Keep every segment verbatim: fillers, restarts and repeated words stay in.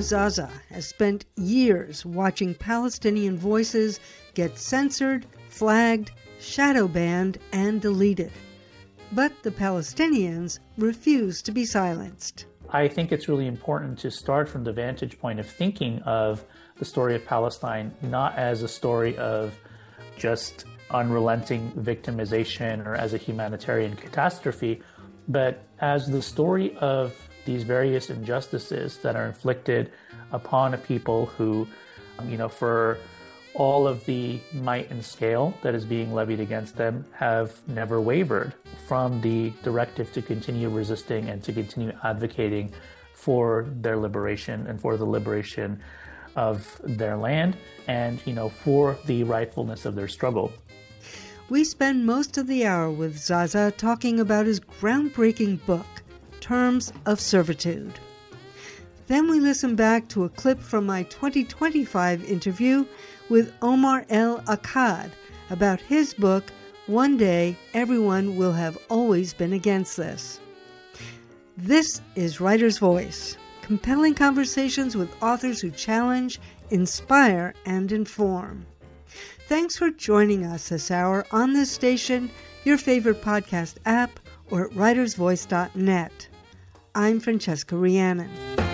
Zaza has spent years watching Palestinian voices get censored, flagged, shadow banned, and deleted. But the Palestinians refuse to be silenced. I think it's really important to start from the vantage point of thinking of the story of Palestine not as a story of just unrelenting victimization or as a humanitarian catastrophe, but as the story of these various injustices that are inflicted upon a people who, you know, for all of the might and scale that is being levied against them, have never wavered from the directive to continue resisting and to continue advocating for their liberation and for the liberation of their land and, you know, for the rightfulness of their struggle. We spend most of the hour with Zaza talking about his groundbreaking book, Terms of Servitude. Then we listen back to a clip from my twenty twenty-five interview with Omar El Akkad about his book, One Day Everyone Will Have Always Been Against This. This is Writer's Voice, compelling conversations with authors who challenge, inspire, and inform. Thanks for joining us this hour on this station, your favorite podcast app, or at writers voice dot net. I'm Francesca Rhiannon.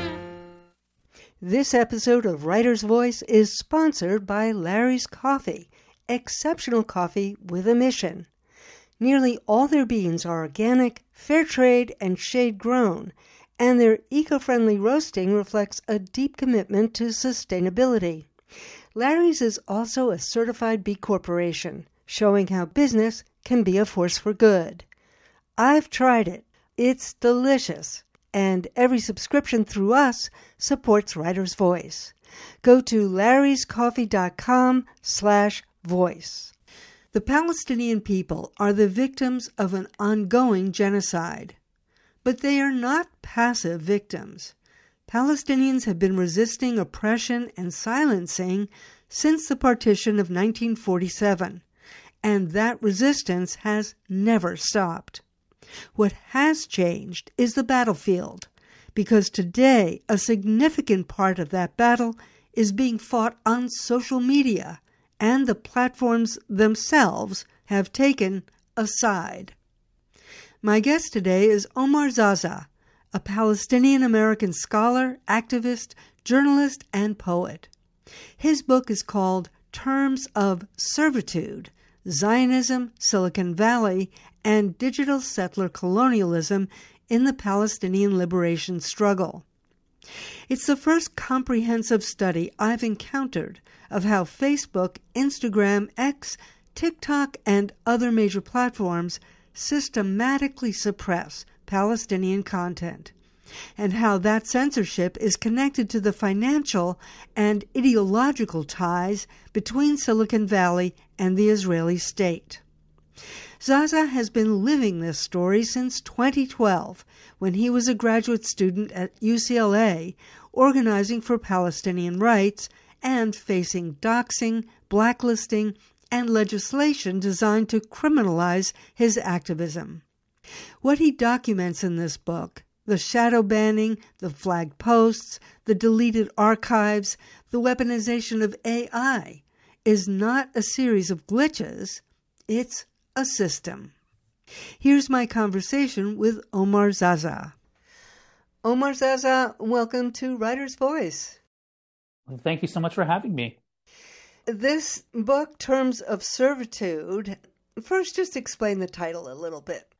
This episode of Writer's Voice is sponsored by Larry's Coffee, exceptional coffee with a mission. Nearly all their beans are organic, fair trade, and shade grown, and their eco-friendly roasting reflects a deep commitment to sustainability. Larry's is also a certified B Corporation, showing how business can be a force for good. I've tried it. It's delicious. And every subscription through us supports Writer's Voice. Go to larryscoffee.com slash voice. The Palestinian people are the victims of an ongoing genocide. But they are not passive victims. Palestinians have been resisting oppression and silencing since the partition of nineteen forty-seven, and that resistance has never stopped. What has changed is the battlefield, because today a significant part of that battle is being fought on social media, and the platforms themselves have taken a side. My guest today is Omar Zaza, a Palestinian-American scholar, activist, journalist, and poet. His book is called Terms of Servitude: Zionism, Silicon Valley, and Digital Settler Colonialism in the Palestinian Liberation Struggle. It's the first comprehensive study I've encountered of how Facebook, Instagram, X, TikTok, and other major platforms systematically suppress Palestinian content, and how that censorship is connected to the financial and ideological ties between Silicon Valley and the Israeli state. Zaza has been living this story since twenty twelve, when he was a graduate student at U C L A, organizing for Palestinian rights and facing doxing, blacklisting, and legislation designed to criminalize his activism. What he documents in this book, the shadow banning, the flagged posts, the deleted archives, the weaponization of A I, is not a series of glitches, it's a system. Here's my conversation with Omar Zaza. Omar Zaza, welcome to Writer's Voice. Thank you so much for having me. This book, Terms of Servitude, first just explain the title a little bit.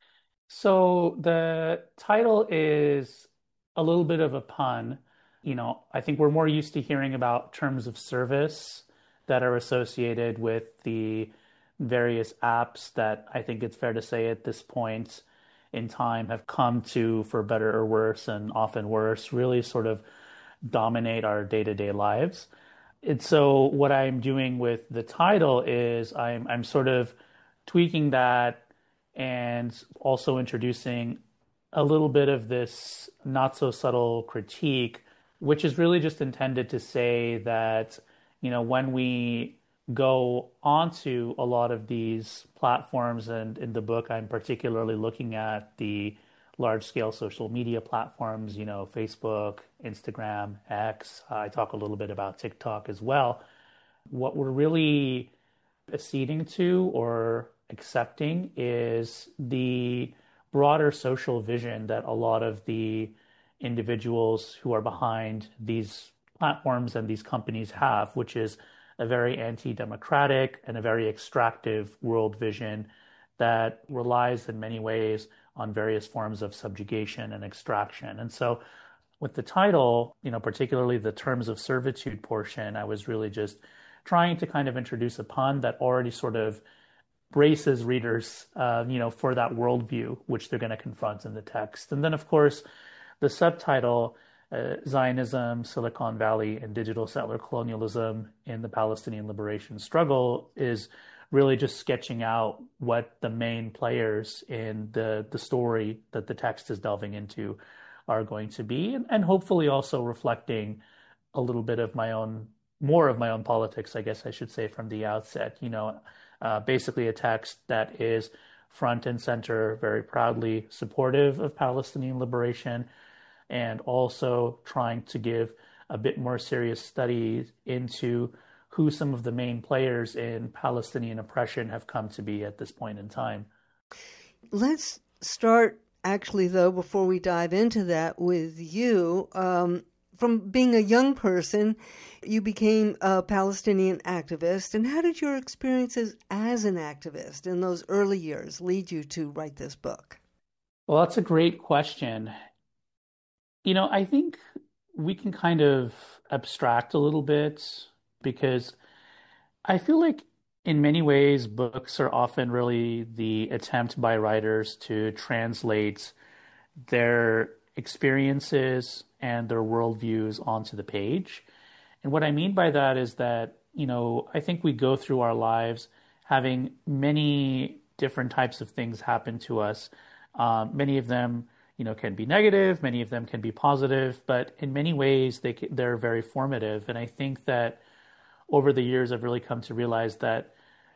So the title is a little bit of a pun. You know, I think we're more used to hearing about terms of service that are associated with the various apps that I think it's fair to say at this point in time have come to, for better or worse, and often worse, really sort of dominate our day-to-day lives. And so what I'm doing with the title is I'm I'm sort of tweaking that and also introducing a little bit of this not so subtle critique, which is really just intended to say that, you know, when we go onto a lot of these platforms, and in the book I'm particularly looking at the large-scale social media platforms, you know, Facebook, Instagram, X. I talk a little bit about TikTok as well. What we're really acceding to or accepting is the broader social vision that a lot of the individuals who are behind these platforms and these companies have, which is a very anti-democratic and a very extractive world vision that relies in many ways on various forms of subjugation and extraction. And so with the title, you know, particularly the terms of servitude portion, I was really just trying to kind of introduce a pun that already sort of braces readers, uh, you know, for that worldview, which they're going to confront in the text. And then, of course, the subtitle, uh, Zionism, Silicon Valley, and Digital Settler Colonialism in the Palestinian Liberation Struggle, is really just sketching out what the main players in the, the story that the text is delving into are going to be, and, and hopefully also reflecting a little bit of my own, more of my own politics, I guess I should say, from the outset. You know, uh, basically a text that is front and center, very proudly supportive of Palestinian liberation, and also trying to give a bit more serious study into who some of the main players in Palestinian oppression have come to be at this point in time. Let's start, actually, though, before we dive into that, with you. Um, from being a young person, you became a Palestinian activist. And how did your experiences as an activist in those early years lead you to write this book? Well, that's a great question. You know, I think we can kind of abstract a little bit, because I feel like in many ways, books are often really the attempt by writers to translate their experiences and their worldviews onto the page. And what I mean by that is that, you know, I think we go through our lives having many different types of things happen to us. Um, many of them, you know, can be negative, many of them can be positive, but in many ways they they're very formative. And I think that over the years, I've really come to realize that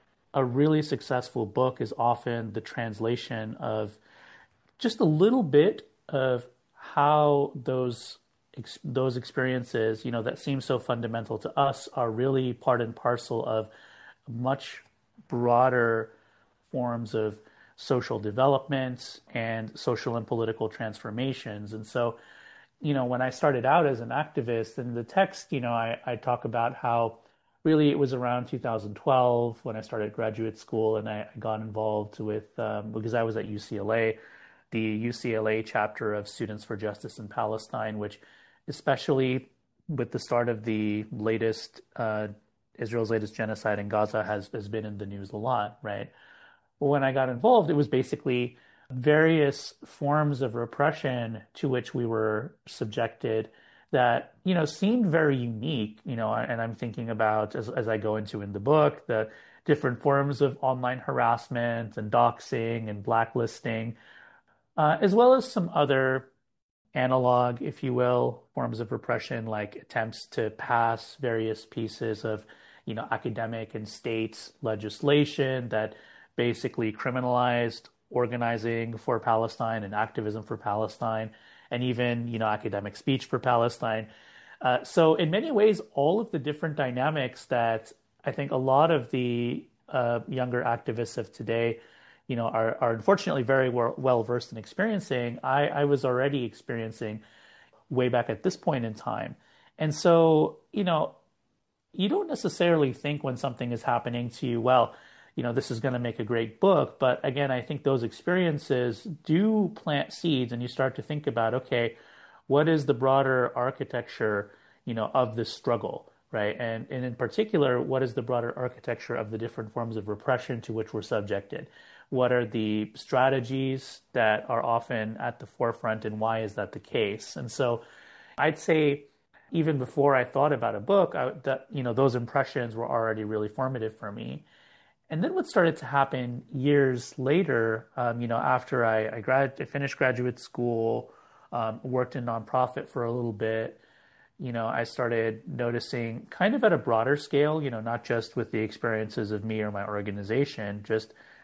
a really successful book is often the translation of just a little bit of how those those experiences, you know, that seem so fundamental to us, are really part and parcel of much broader forms of social development and social and political transformations. And so, you know, when I started out as an activist, in the text, you know, I, I talk about how really it was around two thousand twelve when I started graduate school, and I, I got involved with, um, because I was at U C L A, the U C L A chapter of Students for Justice in Palestine, which especially with the start of the latest, uh, Israel's latest genocide in Gaza has, has been in the news a lot, right? Well, when I got involved, it was basically various forms of repression to which we were subjected that, you know, seemed very unique, you know, and I'm thinking about, as, as I go into in the book, the different forms of online harassment and doxing and blacklisting, uh, as well as some other analog, if you will, forms of repression, like attempts to pass various pieces of, you know, academic and state legislation that basically criminalized organizing for Palestine and activism for Palestine, and even, you know, academic speech for Palestine. Uh, so in many ways, all of the different dynamics that I think a lot of the uh, younger activists of today, you know, are, are unfortunately very well versed in experiencing, I, I was already experiencing way back at this point in time. And so, you know, you don't necessarily think when something is happening to you, well, you know, this is going to make a great book. But again, I think those experiences do plant seeds, and you start to think about, okay, what is the broader architecture, you know, of this struggle, right? And, and in particular, what is the broader architecture of the different forms of repression to which we're subjected? What are the strategies that are often at the forefront, and why is that the case? And so I'd say even before I thought about a book, I, that, you know, those impressions were already really formative for me. And then what started to happen years later, um, you know, after I, I, grad, I finished graduate school, um, worked in nonprofit for a little bit, you know, I started noticing kind of at a broader scale, you know, not just with the experiences of me or my organization, just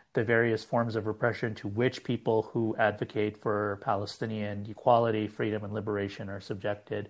the various forms of repression to which people who advocate for Palestinian equality, freedom, and liberation are subjected.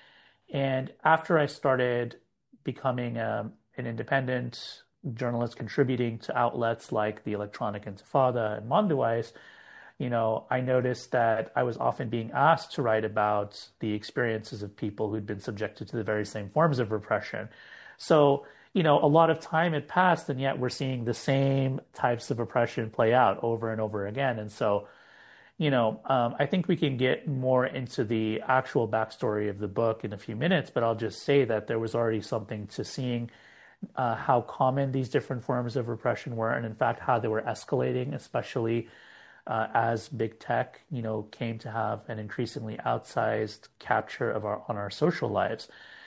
And after I started becoming a, an independent journalist contributing to outlets like the Electronic Intifada and Mondoweiss, you know, I noticed that I was often being asked to write about the experiences of people who'd been subjected to the very same forms of repression. So, you know, a lot of time had passed, and yet we're seeing the same types of oppression play out over and over again. And so, you know, um, I think we can get more into the actual backstory of the book in a few minutes, but I'll just say that there was already something to seeing uh, how common these different forms of repression were, and in fact, how they were escalating, especially uh, as big tech, you know, came to have an increasingly outsized capture of our on our social lives.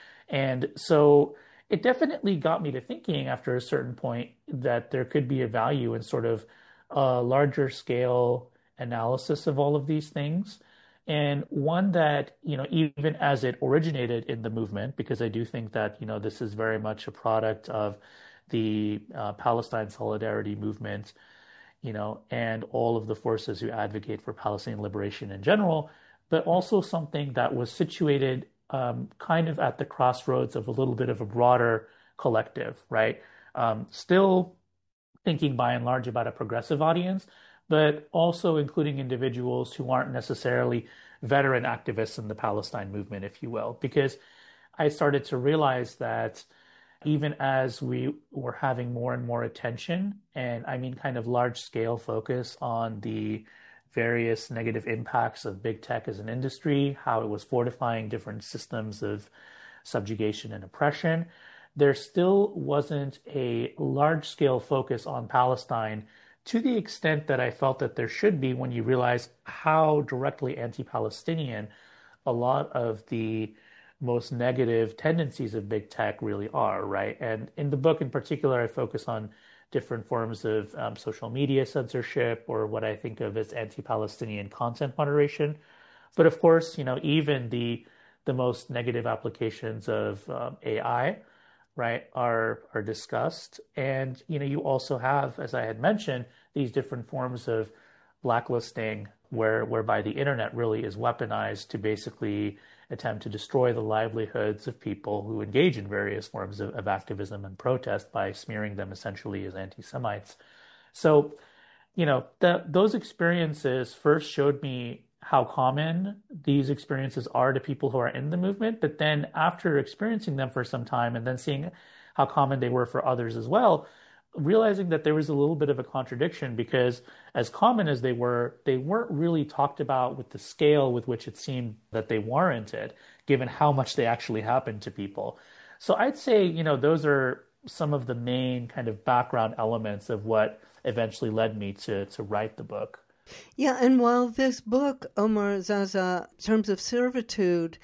And so it definitely got me to thinking after a certain point that there could be a value in sort of a larger scale analysis of all of these things. And one that, you know, even as it originated in the movement, because I do think that, you know, this is very much a product of the uh, Palestine Solidarity movement, you know, and all of the forces who advocate for Palestinian liberation in general, but also something that was situated um, kind of at the crossroads of a little bit of a broader collective, right? Um, still thinking by and large about a progressive audience, but also including individuals who aren't necessarily veteran activists in the Palestine movement, if you will, because I started to realize that even as we were having more and more attention, and I mean kind of large scale focus on the various negative impacts of big tech as an industry, how it was fortifying different systems of subjugation and oppression, there still wasn't a large scale focus on Palestine to the extent that I felt that there should be when you realize how directly anti-Palestinian a lot of the most negative tendencies of big tech really are, right? And in the book in particular, I focus on different forms of um, social media censorship, or what I think of as anti-Palestinian content moderation. But of course, you know, even the the most negative applications of um, A I, right, are are discussed. And you know, you also have, as I had mentioned, these different forms of blacklisting, where whereby the internet really is weaponized to basically attempt to destroy the livelihoods of people who engage in various forms of, of activism and protest by smearing them essentially as anti-Semites. So, you know, the, those experiences first showed me how common these experiences are to people who are in the movement. But then after experiencing them for some time and then seeing how common they were for others as well, realizing that there was a little bit of a contradiction, because as common as they were, they weren't really talked about with the scale with which it seemed that they warranted, given how much they actually happened to people. So I'd say, you know, those are some of the main kind of background elements of what eventually led me to to write the book. Yeah, and while this book, Omar Zaza, Terms of Servitude,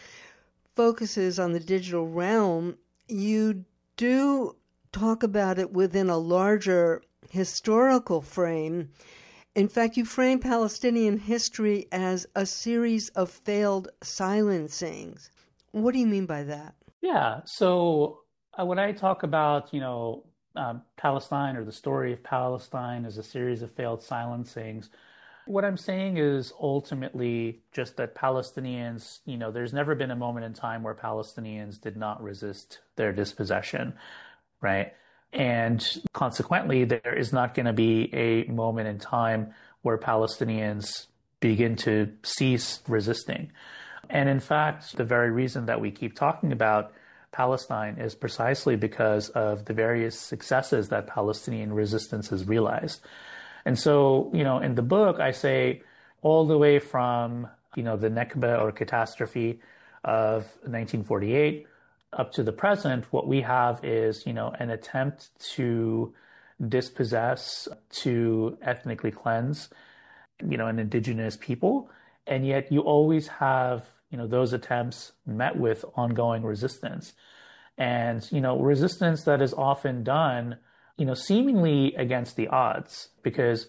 focuses on the digital realm, you do talk about it within a larger historical frame. In fact, you frame Palestinian history as a series of failed silencings. What do you mean by that? Yeah, so uh, when I talk about, you know, um, Palestine, or the story of Palestine as a series of failed silencings, what I'm saying is ultimately just that Palestinians, you know, there's never been a moment in time where Palestinians did not resist their dispossession, right? And consequently, there is not going to be a moment in time where Palestinians begin to cease resisting. And in fact, the very reason that we keep talking about Palestine is precisely because of the various successes that Palestinian resistance has realized. And so, you know, in the book, I say all the way from, you know, the Nakba or catastrophe of nineteen forty-eight up to the present, what we have is, you know, an attempt to dispossess, to ethnically cleanse, you know, an indigenous people. And yet you always have, you know, those attempts met with ongoing resistance. And, you know, resistance that is often done, you know, seemingly against the odds, because,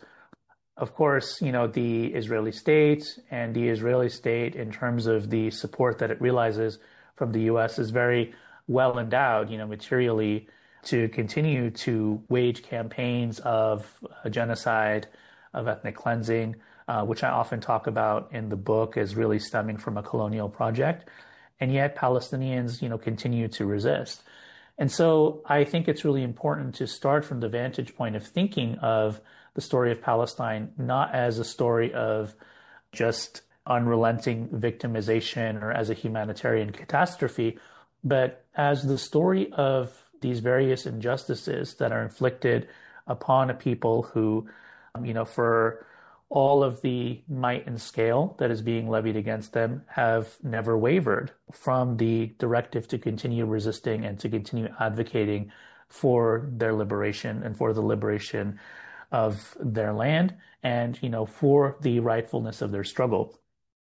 of course, you know, the Israeli state and the Israeli state, in terms of the support that it realizes from the U S, is very well endowed, you know, materially, to continue to wage campaigns of uh, genocide, of ethnic cleansing, uh, which I often talk about in the book as really stemming from a colonial project. And yet Palestinians, you know, continue to resist. And so I think it's really important to start from the vantage point of thinking of the story of Palestine not as a story of just unrelenting victimization or as a humanitarian catastrophe, but as the story of these various injustices that are inflicted upon a people who, you know, for all of the might and scale that is being levied against them, have never wavered from the directive to continue resisting and to continue advocating for their liberation and for the liberation of their land and, you know, for the rightfulness of their struggle.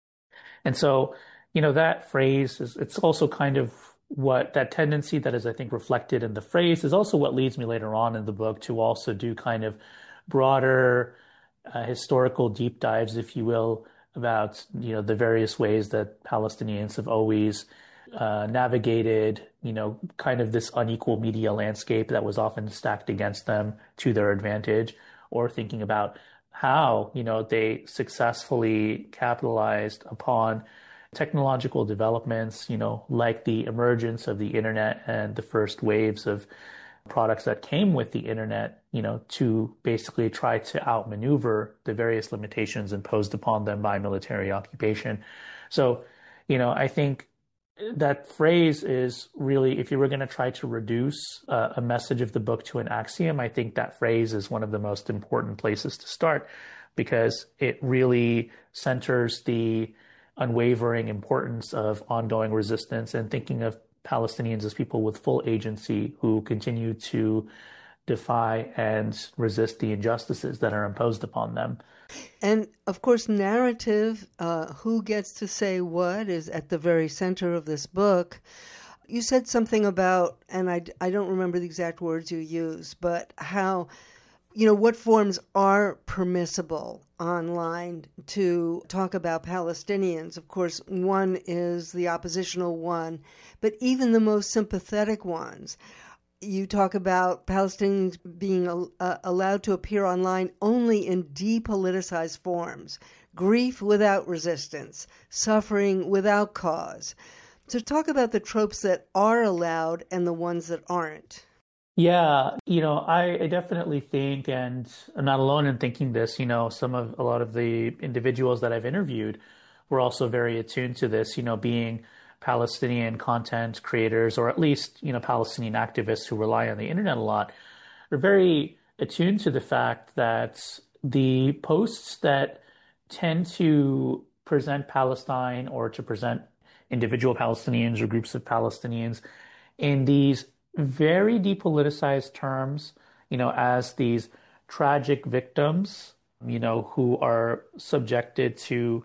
And so, you know, that phrase is, it's also kind of what that tendency that is, I think, reflected in the phrase is also what leads me later on in the book to also do kind of broader uh, historical deep dives, if you will, about, you know, the various ways that Palestinians have always uh, navigated, you know, kind of this unequal media landscape that was often stacked against them to their advantage, or thinking about how, you know, they successfully capitalized upon technological developments, you know, like the emergence of the internet and the first waves of products that came with the internet, you know, to basically try to outmaneuver the various limitations imposed upon them by military occupation. So, you know, I think that phrase is really, if you were going to try to reduce uh, a message of the book to an axiom, I think that phrase is one of the most important places to start, because it really centers the unwavering importance of ongoing resistance and thinking of Palestinians as people with full agency who continue to defy and resist the injustices that are imposed upon them. And of course, narrative, uh, who gets to say what, is at the very center of this book. You said something about, and I, I don't remember the exact words you used, but how, you know, what forms are permissible online to talk about Palestinians. Of course, one is the oppositional one, but even the most sympathetic ones. You talk about Palestinians being uh, allowed to appear online only in depoliticized forms, grief without resistance, suffering without cause. So talk about the tropes that are allowed and the ones that aren't. Yeah, you know, I, I definitely think, and I'm not alone in thinking this, you know, some of a lot of the individuals that I've interviewed were also very attuned to this, you know, being Palestinian content creators, or at least, you know, Palestinian activists who rely on the internet a lot, are very attuned to the fact that the posts that tend to present Palestine or to present individual Palestinians or groups of Palestinians in these very depoliticized terms, you know, as these tragic victims, you know, who are subjected to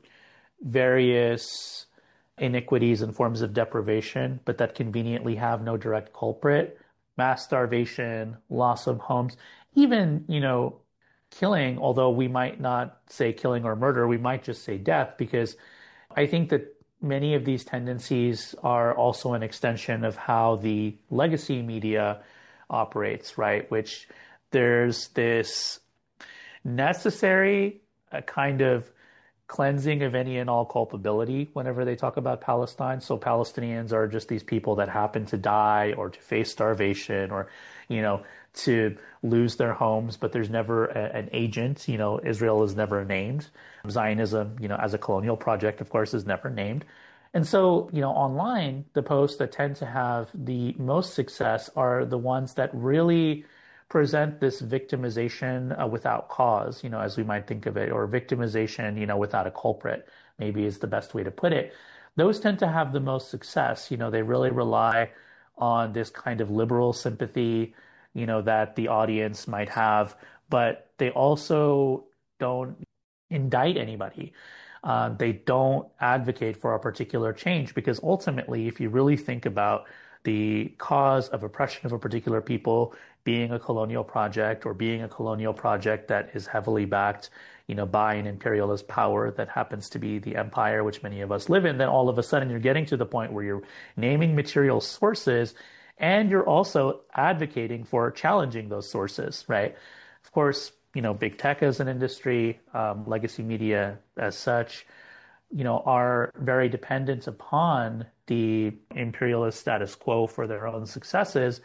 various iniquities and forms of deprivation, but that conveniently have no direct culprit, mass starvation, loss of homes, even, you know, killing, although we might not say killing or murder, we might just say death, because I think that many of these tendencies are also an extension of how the legacy media operates, right? Which there's this necessary uh, kind of cleansing of any and all culpability whenever they talk about Palestine. So Palestinians are just these people that happen to die or to face starvation or, you know, to lose their homes, but there's never a, an agent. You know, Israel is never named. Zionism, you know, as a colonial project, of course, is never named. And so, you know, online, the posts that tend to have the most success are the ones that really present this victimization uh, without cause, you know, as we might think of it, or victimization, you know, without a culprit, maybe is the best way to put it. Those tend to have the most success. You know, they really rely on this kind of liberal sympathy, you know, that the audience might have, but they also don't indict anybody. Uh, they don't advocate for a particular change, because ultimately, if you really think about the cause of oppression of a particular people being a colonial project, or being a colonial project that is heavily backed, you know, by an imperialist power that happens to be the empire which many of us live in, then all of a sudden you're getting to the point where you're naming material sources And you're also advocating for challenging those sources, right? Of course, you know, big tech as an industry, um, legacy media as such, you know, are very dependent upon the imperialist status quo for their own successes.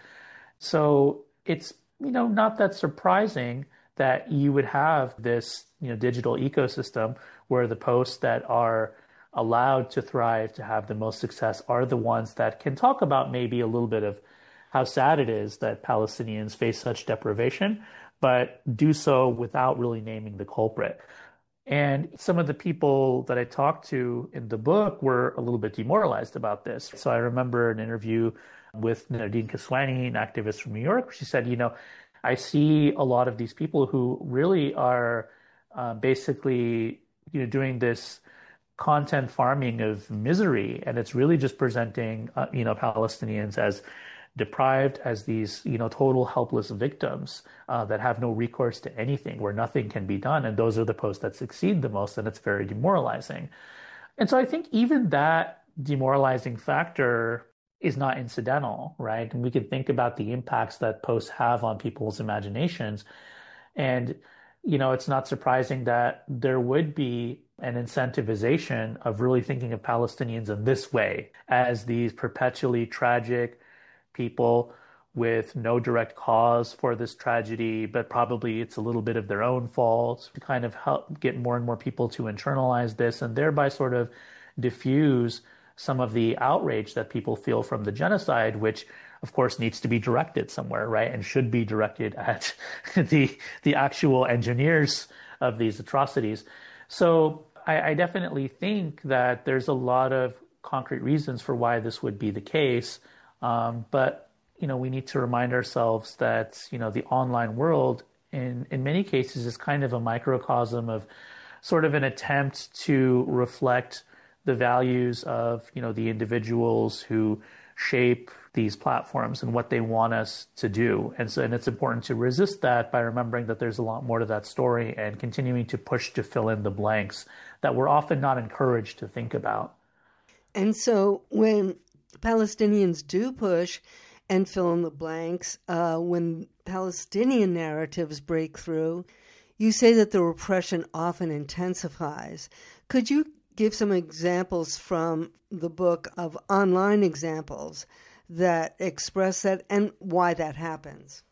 So it's, you know, not that surprising that you would have this, you know, digital ecosystem where the posts that are allowed to thrive, to have the most success, are the ones that can talk about maybe a little bit of how sad it is that Palestinians face such deprivation, but do so without really naming the culprit. And some of the people that I talked to in the book were a little bit demoralized about this. So I remember an interview with Nadine Kiswani, an activist from New York. She said, you know, I see a lot of these people who really are uh, basically, you know, doing this content farming of misery, and it's really just presenting, uh, you know, Palestinians as deprived, as these, you know, total helpless victims uh, that have no recourse to anything, where nothing can be done. And those are the posts that succeed the most, and it's very demoralizing. And so I think even that demoralizing factor is not incidental, right? And we can think about the impacts that posts have on people's imaginations. And, you know, it's not surprising that there would be an incentivization of really thinking of Palestinians in this way, as these perpetually tragic people with no direct cause for this tragedy, but probably it's a little bit of their own fault, to kind of help get more and more people to internalize this and thereby sort of diffuse some of the outrage that people feel from the genocide, which of course needs to be directed somewhere, right? And should be directed at the the actual engineers of these atrocities. So I, I definitely think that there's a lot of concrete reasons for why this would be the case. Um, but, you know, we need to remind ourselves that, you know, the online world in, in many cases is kind of a microcosm of sort of an attempt to reflect the values of, you know, the individuals who shape these platforms and what they want us to do. And so, and it's important to resist that by remembering that there's a lot more to that story and continuing to push to fill in the blanks that we're often not encouraged to think about. And so when Palestinians do push and fill in the blanks, uh, when Palestinian narratives break through, you say that the repression often intensifies. Could you give some examples from the book of online examples that express that and why that happens?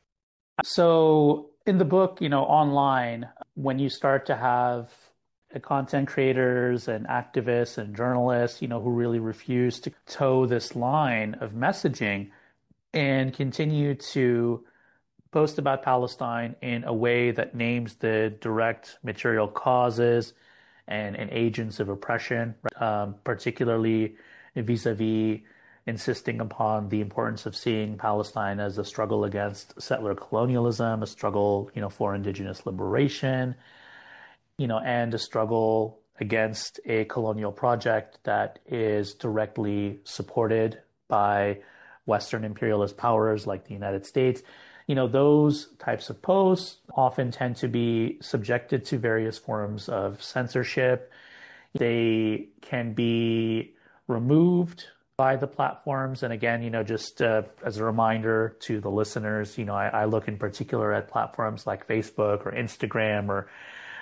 So in the book, you know, online, when you start to have content creators and activists and journalists, you know, who really refuse to toe this line of messaging and continue to post about Palestine in a way that names the direct material causes and, and agents of oppression, um, particularly vis-a-vis insisting upon the importance of seeing Palestine as a struggle against settler colonialism, a struggle, you know, for indigenous liberation, you know, and a struggle against a colonial project that is directly supported by Western imperialist powers like the United States. You know, those types of posts often tend to be subjected to various forms of censorship. They can be removed by the platforms. And again, you know, just uh, as a reminder to the listeners, you know, I, I look in particular at platforms like Facebook or Instagram or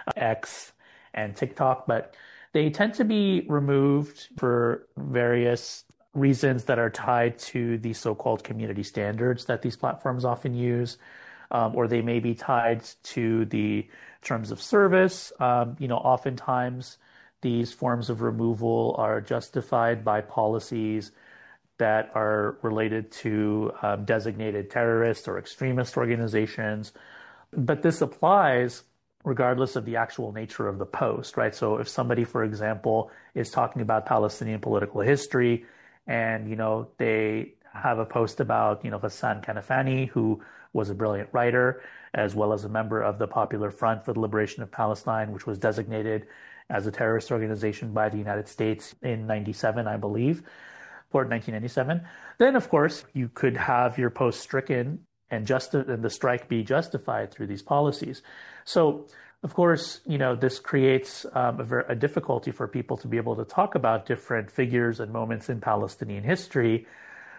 X and TikTok, but they tend to be removed for various reasons that are tied to the so-called community standards that these platforms often use, um, or they may be tied to the terms of service. Um, you know, oftentimes these forms of removal are justified by policies that are related to um, designated terrorist or extremist organizations. But this applies regardless of the actual nature of the post, right? So if somebody, for example, is talking about Palestinian political history and, you know, they have a post about, you know, Ghassan Kanafani, who was a brilliant writer, as well as a member of the Popular Front for the Liberation of Palestine, which was designated as a terrorist organization by the United States in ninety-seven, I believe, or nineteen ninety-seven. Then, of course, you could have your post stricken and just and the strike be justified through these policies. So, of course, you know, this creates um, a, ver- a difficulty for people to be able to talk about different figures and moments in Palestinian history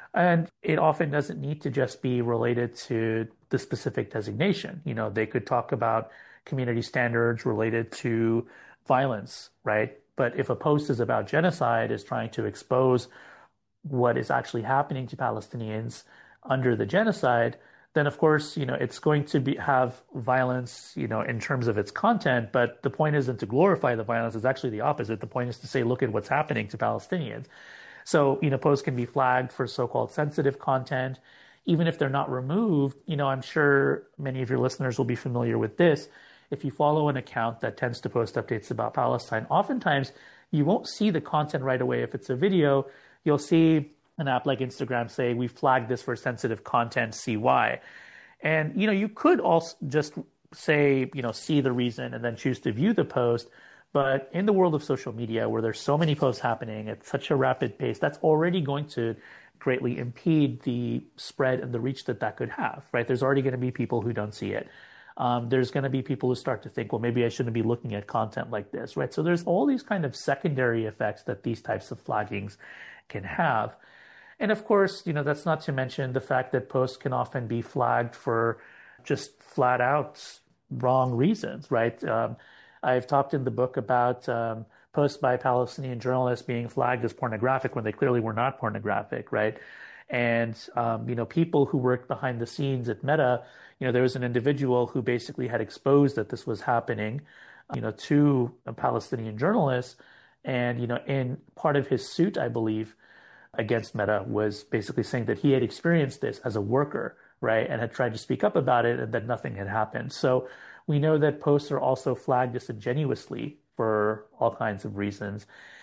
And it often doesn't need to just be related to the specific designation. You know, they could talk about community standards related to violence, right? But if a post is about genocide, is trying to expose what is actually happening to Palestinians under the genocide, then of course, you know, it's going to be have violence, you know, in terms of its content, but the point isn't to glorify the violence, it's actually the opposite. The point is to say, look at what's happening to Palestinians. So, you know, posts can be flagged for so-called sensitive content. Even if they're not removed, you know, I'm sure many of your listeners will be familiar with this. If you follow an account that tends to post updates about Palestine, oftentimes you won't see the content right away. If it's a video, you'll see an app like Instagram say, we flagged this for sensitive content, see why. And, you know, you could also just say, you know, see the reason and then choose to view the post. But in the world of social media, where there's so many posts happening at such a rapid pace, that's already going to greatly impede the spread and the reach that that could have, right? There's already going to be people who don't see it. Um, there's going to be people who start to think, well, maybe I shouldn't be looking at content like this, right? So there's all these kind of secondary effects that these types of flaggings can have. And of course, you know, that's not to mention the fact that posts can often be flagged for just flat out wrong reasons, right? Um, I've talked in the book about um, posts by Palestinian journalists being flagged as pornographic when they clearly were not pornographic, right? And, um, you know, people who worked behind the scenes at Meta, you know, there was an individual who basically had exposed that this was happening, you know, to a Palestinian journalist. And, you know, in part of his suit, I believe, against Meta was basically saying that he had experienced this as a worker, right, and had tried to speak up about it and that nothing had happened. So we know that posts are also flagged disingenuously for all kinds of reasons.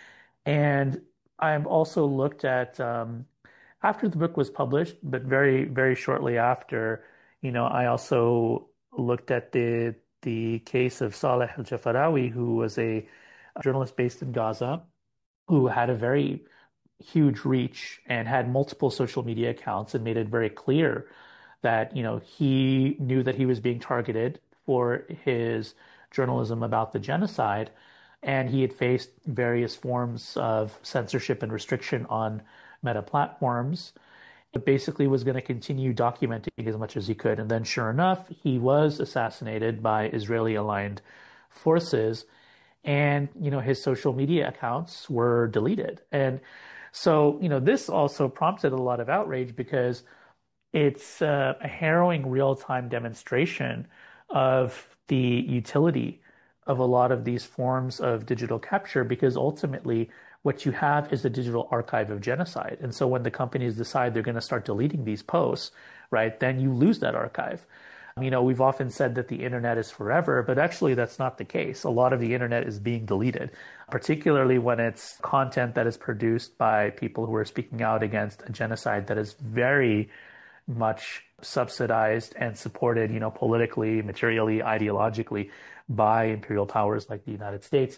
And I've also looked at, um, after the book was published, but very, very shortly after, you know, I also looked at the the case of Saleh al-Jafarawi, who was a journalist based in Gaza, who had a very huge reach and had multiple social media accounts and made it very clear that, you know, he knew that he was being targeted for his journalism about the genocide, and he had faced various forms of censorship and restriction on Meta platforms. But basically was going to continue documenting as much as he could. And then sure enough, he was assassinated by Israeli-aligned forces, and, you know, his social media accounts were deleted. And so, you know, this also prompted a lot of outrage because it's uh, a harrowing real-time demonstration of the utility of a lot of these forms of digital capture, because ultimately what you have is a digital archive of genocide. And so when the companies decide they're going to start deleting these posts, right, then you lose that archive. You know, we've often said that the internet is forever, but actually that's not the case. A lot of the internet is being deleted, particularly when it's content that is produced by people who are speaking out against a genocide that is very much subsidized and supported, you know, politically, materially, ideologically by imperial powers like the United States.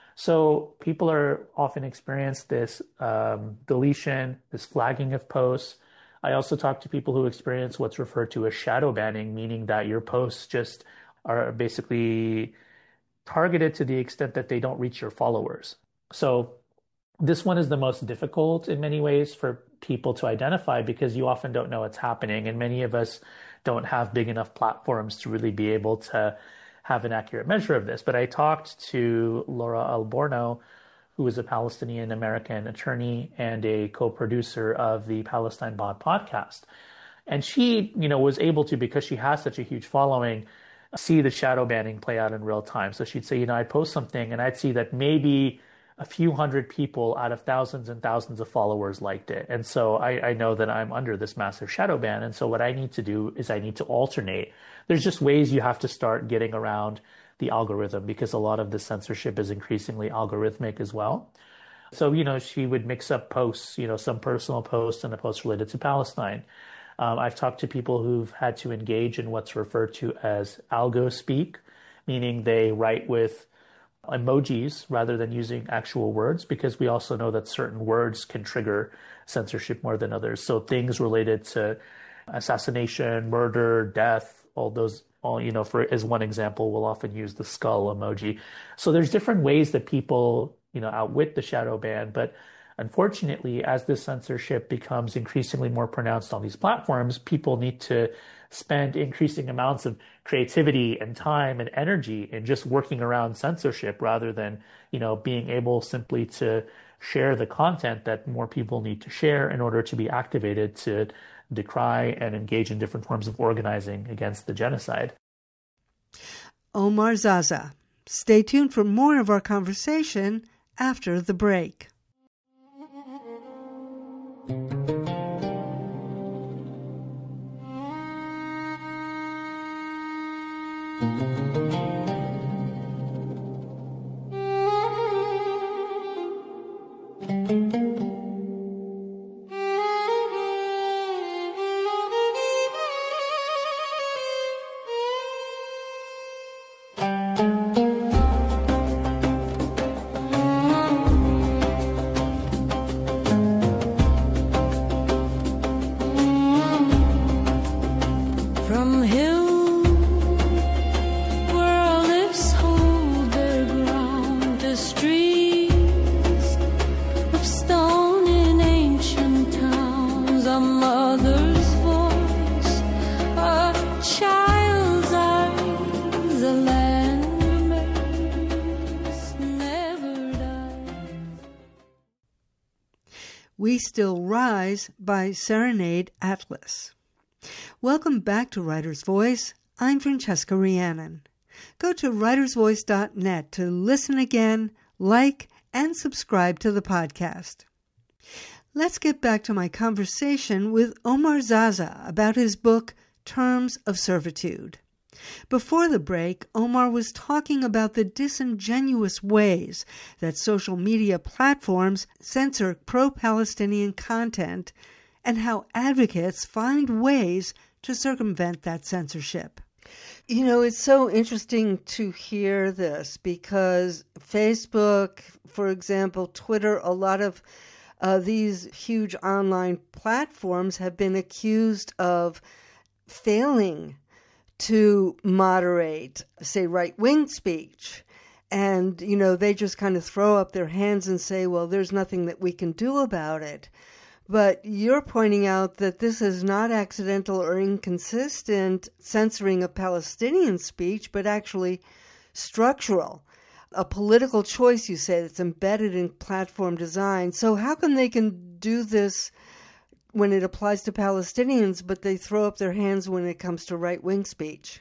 So people are often experience this um, deletion, this flagging of posts. I also talk to people who experience what's referred to as shadow banning, meaning that your posts just are basically targeted to the extent that they don't reach your followers. So this one is the most difficult in many ways for people to identify because you often don't know what's happening. And many of us don't have big enough platforms to really be able to have an accurate measure of this. But I talked to Laura Alborno, who is a Palestinian American attorney and a co-producer of the Palestine Bot podcast. And she, you know, was able to, because she has such a huge following, see the shadow banning play out in real time. So she'd say, you know, I'd post something and I'd see that maybe a few hundred people out of thousands and thousands of followers liked it. And so I, I know that I'm under this massive shadow ban. And so what I need to do is I need to alternate. There's just ways you have to start getting around the algorithm because a lot of the censorship is increasingly algorithmic as well. So, you know, she would mix up posts, you know, some personal posts and a post related to Palestine. Um, I've talked to people who've had to engage in what's referred to as algo speak, meaning they write with emojis rather than using actual words, because we also know that certain words can trigger censorship more than others. So things related to assassination, murder, death, all those, all, you know, for as one example, we'll often use the skull emoji. So there's different ways that people, you know, outwit the shadow ban. But unfortunately, as this censorship becomes increasingly more pronounced on these platforms, people need to spend increasing amounts of creativity and time and energy in just working around censorship rather than, you know, being able simply to share the content that more people need to share in order to be activated to decry and engage in different forms of organizing against the genocide. Omar Zaza. Stay tuned for more of our conversation after the break. We Still Rise by Serenade Atlas. Welcome back to Writer's Voice. I'm Francesca Rhiannon. Go to writers voice dot net to listen again, like, and subscribe to the podcast. Let's get back to my conversation with Omar Zaza about his book, Terms of Servitude. Before the break, Omar was talking about the disingenuous ways that social media platforms censor pro-Palestinian content and how advocates find ways to circumvent that censorship. You know, it's so interesting to hear this because Facebook, for example, Twitter, a lot of uh, these huge online platforms have been accused of failing to moderate, say, right-wing speech. And, you know, they just kind of throw up their hands and say, well, there's nothing that we can do about it. But you're pointing out that this is not accidental or inconsistent censoring of Palestinian speech, but actually structural. A political choice, you say, that's embedded in platform design. So how come they can do this when it applies to Palestinians, but they throw up their hands when it comes to right-wing speech?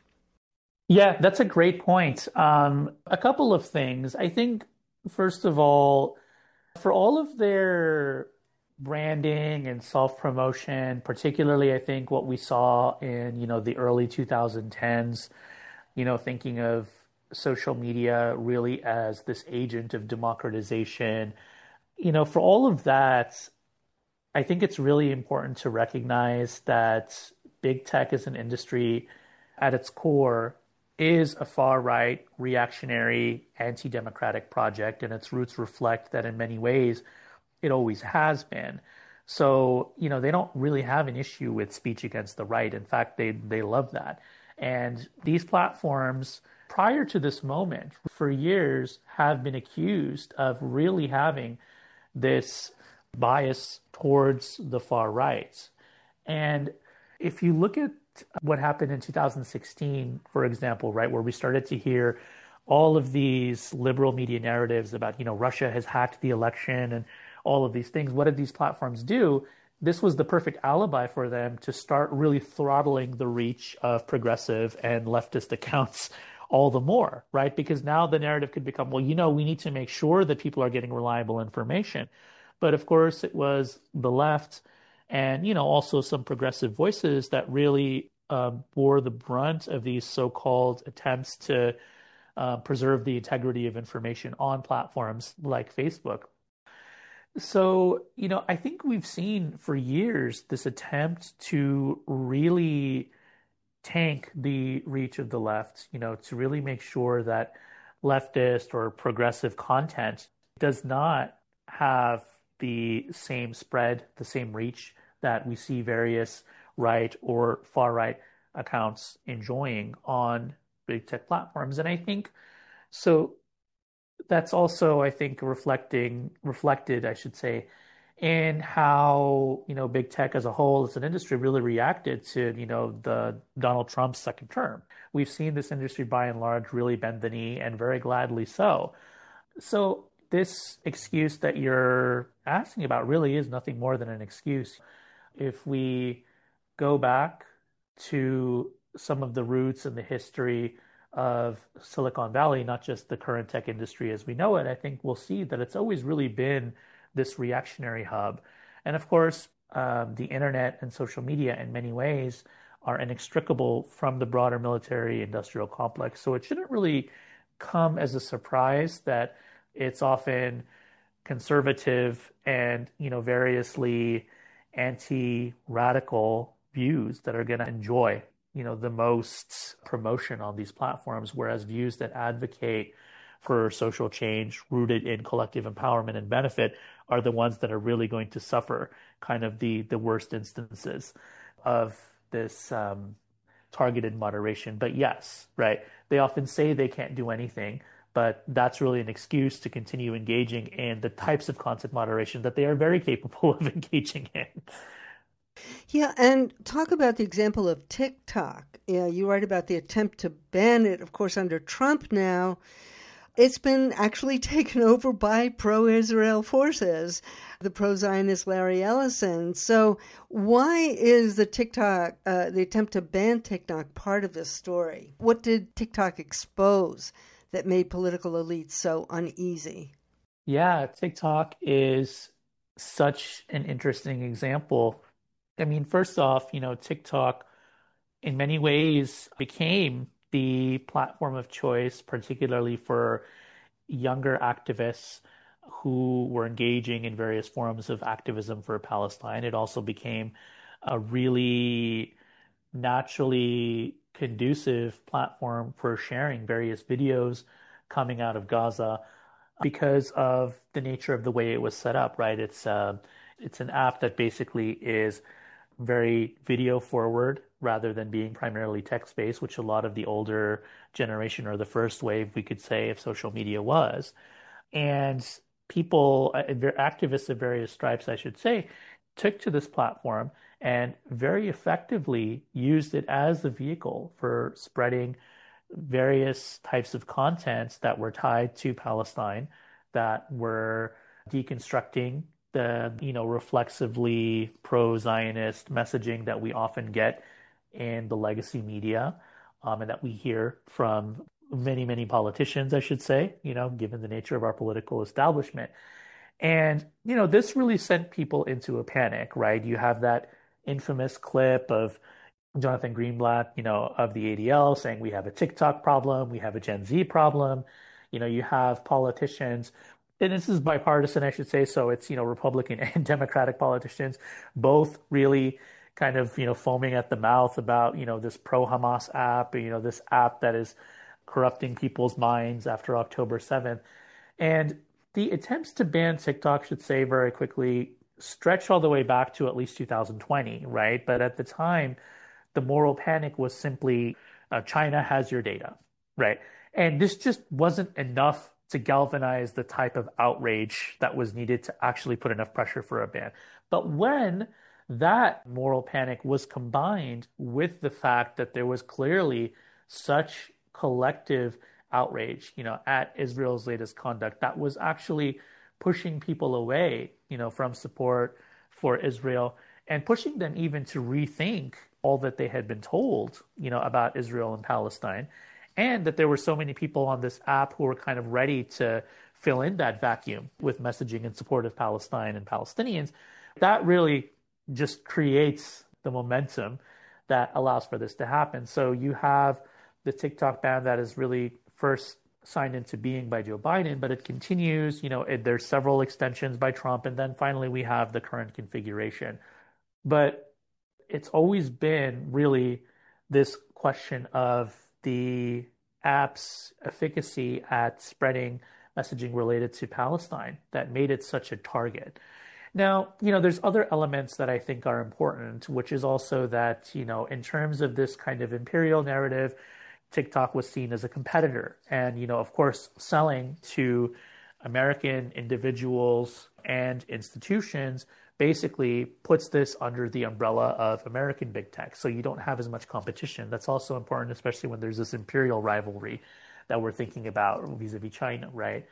Yeah, that's a great point. Um, a couple of things. I think, first of all, for all of their branding and self-promotion, particularly I think what we saw in, you know, the early twenty tens, you know, thinking of social media really as this agent of democratization, you know, for all of that, I think it's really important to recognize that big tech as an industry at its core is a far-right, reactionary, anti-democratic project, and its roots reflect that in many ways it always has been. So, you know, they don't really have an issue with speech against the right. In fact, they they love that. And these platforms, prior to this moment, for years have been accused of really having this bias towards the far right. And if you look at what happened in two thousand sixteen, for example, right, where we started to hear all of these liberal media narratives about, you know, Russia has hacked the election and all of these things, what did these platforms do? This was the perfect alibi for them to start really throttling the reach of progressive and leftist accounts all the more, right? Because now the narrative could become, well, you know, we need to make sure that people are getting reliable information. But of course, it was the left and, you know, also some progressive voices that really uh, bore the brunt of these so-called attempts to uh, preserve the integrity of information on platforms like Facebook. So, you know, I think we've seen for years this attempt to really tank the reach of the left, you know, to really make sure that leftist or progressive content does not have the same spread, the same reach that we see various right or far right accounts enjoying on big tech platforms. And I think so that's also, I think, reflecting reflected, I should say, in how, you know, big tech as a whole, as an industry, really reacted to, you know, the Donald Trump's second term. We've seen this industry by and large really bend the knee, and very gladly so. So this excuse that you're asking about really is nothing more than an excuse. If we go back to some of the roots and the history of Silicon Valley, not just the current tech industry as we know it, I think we'll see that it's always really been this reactionary hub. And of course, um, the internet and social media in many ways are inextricable from the broader military industrial complex. So it shouldn't really come as a surprise that it's often conservative and, you know, variously anti-radical views that are going to enjoy, you know, the most promotion on these platforms, whereas views that advocate for social change rooted in collective empowerment and benefit are the ones that are really going to suffer kind of the the worst instances of this um, targeted moderation. But yes, right, they often say they can't do anything, but that's really an excuse to continue engaging in the types of content moderation that they are very capable of engaging in. Yeah, and talk about the example of TikTok. Yeah, you write about the attempt to ban it, of course, under Trump now. It's been actually taken over by pro-Israel forces, the pro-Zionist Larry Ellison. So why is the TikTok, uh, the attempt to ban TikTok part of this story? What did TikTok expose that made political elites so uneasy? Yeah, TikTok is such an interesting example. I mean, first off, you know, TikTok in many ways became the platform of choice, particularly for younger activists who were engaging in various forms of activism for Palestine. It also became a really naturally conducive platform for sharing various videos coming out of Gaza because of the nature of the way it was set up, right? It's uh, it's an app that basically is very video forward rather than being primarily text based, which a lot of the older generation or the first wave, we could say, of social media was. And people, uh, activists of various stripes, I should say, took to this platform and very effectively used it as a vehicle for spreading various types of contents that were tied to Palestine, that were deconstructing the, you know, reflexively pro-Zionist messaging that we often get in the legacy media, um, and that we hear from many, many politicians, I should say, you know, given the nature of our political establishment. And, you know, this really sent people into a panic, right? You have that infamous clip of Jonathan Greenblatt, you know, of the A D L saying we have a TikTok problem, we have a Gen Z problem. You know, you have politicians, and this is bipartisan, I should say, so it's, you know, Republican and Democratic politicians, both really kind of, you know, foaming at the mouth about, you know, this pro-Hamas app, you know, this app that is corrupting people's minds after October seventh. And the attempts to ban TikTok, should say very quickly, stretch all the way back to at least two thousand twenty, right? But at the time, the moral panic was simply uh, China has your data, right? And this just wasn't enough to galvanize the type of outrage that was needed to actually put enough pressure for a ban. But when that moral panic was combined with the fact that there was clearly such collective outrage, you know, at Israel's latest conduct that was actually pushing people away, you know, from support for Israel and pushing them even to rethink all that they had been told, you know, about Israel and Palestine, and that there were so many people on this app who were kind of ready to fill in that vacuum with messaging in support of Palestine and Palestinians. That really just creates the momentum that allows for this to happen. So you have the TikTok ban that is really first signed into being by Joe Biden, but it continues, you know, it, there's several extensions by Trump, and then finally we have the current configuration. But it's always been really this question of the app's efficacy at spreading messaging related to Palestine that made it such a target. Now, you know, there's other elements that I think are important, which is also that, you know, in terms of this kind of imperial narrative, TikTok was seen as a competitor and, you know, of course, selling to American individuals and institutions basically puts this under the umbrella of American big tech. So you don't have as much competition. That's also important, especially when there's this imperial rivalry that we're thinking about vis-a-vis China, right?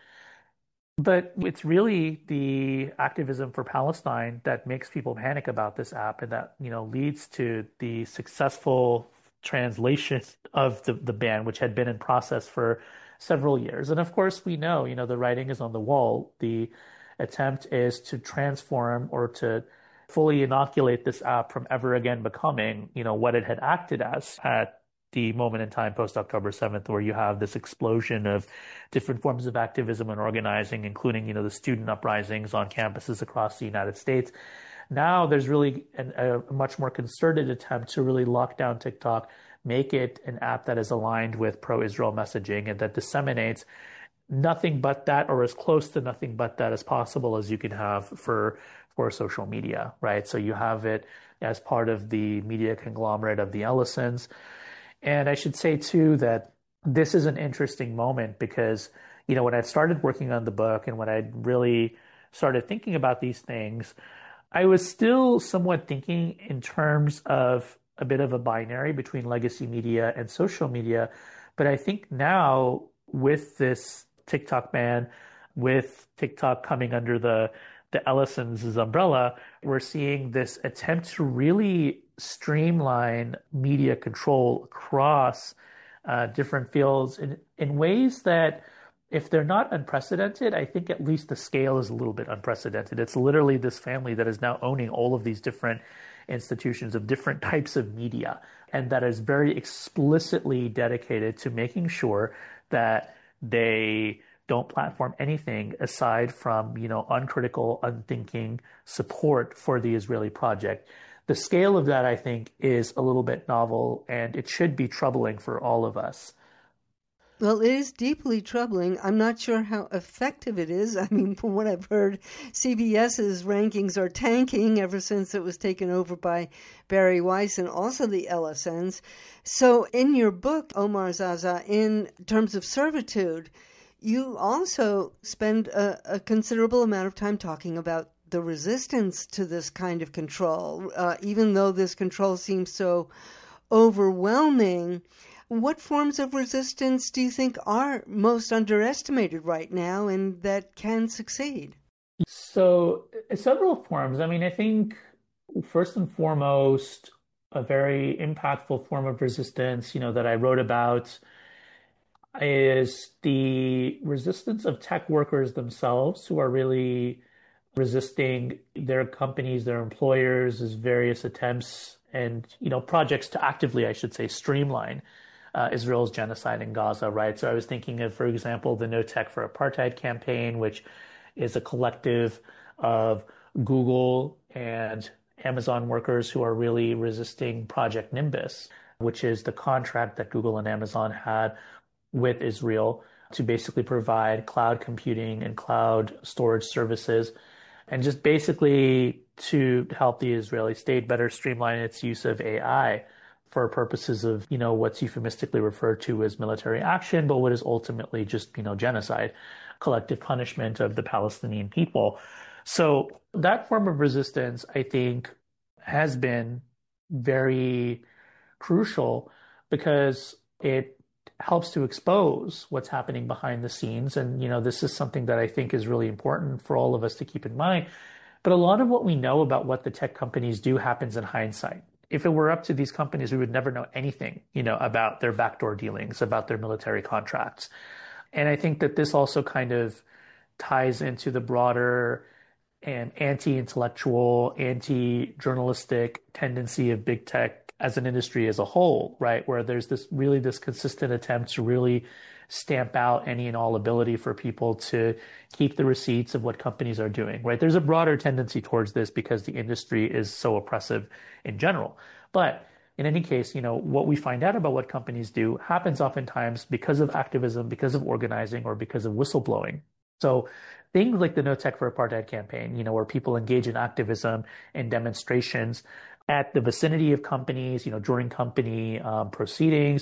But it's really the activism for Palestine that makes people panic about this app and that, you know, leads to the successful translation of the, the ban, which had been in process for several years. And of course, we know, you know, the writing is on the wall. The attempt is to transform or to fully inoculate this app from ever again becoming, you know, what it had acted as at the moment in time post October seventh, where you have this explosion of different forms of activism and organizing, including, you know, the student uprisings on campuses across the United States. Now there's really an, a much more concerted attempt to really lock down TikTok, make it an app that is aligned with pro-Israel messaging and that disseminates nothing but that, or as close to nothing but that as possible as you can have for for social media, right? So you have it as part of the media conglomerate of the Ellisons. And I should say, too, that this is an interesting moment because, you know, when I started working on the book and when I really started thinking about these things, I was still somewhat thinking in terms of a bit of a binary between legacy media and social media. But I think now with this TikTok ban, with TikTok coming under the the Ellison's umbrella, we're seeing this attempt to really streamline media control across uh, different fields in, in ways that, if they're not unprecedented, I think at least the scale is a little bit unprecedented. It's literally this family that is now owning all of these different institutions of different types of media, and that is very explicitly dedicated to making sure that they don't platform anything aside from, you know, uncritical, unthinking support for the Israeli project. The scale of that, I think, is a little bit novel, and it should be troubling for all of us. Well, it is deeply troubling. I'm not sure how effective it is. I mean, from what I've heard, CBS's rankings are tanking ever since it was taken over by Bari Weiss and also the Ellisons. So in your book, Omar Zaza, in terms of servitude, you also spend a, a considerable amount of time talking about the resistance to this kind of control, uh, even though this control seems so overwhelming. What forms of resistance do you think are most underestimated right now and that can succeed? So, several forms. I mean, I think first and foremost, a very impactful form of resistance, you know, that I wrote about is the resistance of tech workers themselves who are really resisting their companies, their employers' various attempts and, you know, projects to actively, I should say, streamline uh, Israel's genocide in Gaza, right? So I was thinking of, for example, the No Tech for Apartheid campaign, which is a collective of Google and Amazon workers who are really resisting Project Nimbus, which is the contract that Google and Amazon had with Israel to basically provide cloud computing and cloud storage services, and just basically to help the Israeli state better streamline its use of A I for purposes of, you know, what's euphemistically referred to as military action, but what is ultimately just, you know, genocide, collective punishment of the Palestinian people. So that form of resistance, I think, has been very crucial because it helps to expose what's happening behind the scenes. And, you know, this is something that I think is really important for all of us to keep in mind. But a lot of what we know about what the tech companies do happens in hindsight. If it were up to these companies, we would never know anything, you know, about their backdoor dealings, about their military contracts. And I think that this also kind of ties into the broader and anti-intellectual, anti-journalistic tendency of big tech as an industry as a whole, right? Where there's this really this consistent attempt to really stamp out any and all ability for people to keep the receipts of what companies are doing, right? There's a broader tendency towards this because the industry is so oppressive in general. But in any case, you know, what we find out about what companies do happens oftentimes because of activism, because of organizing, or because of whistleblowing. So things like the No Tech for Apartheid campaign, you know, where people engage in activism and demonstrations at the vicinity of companies, you know, during company um, proceedings,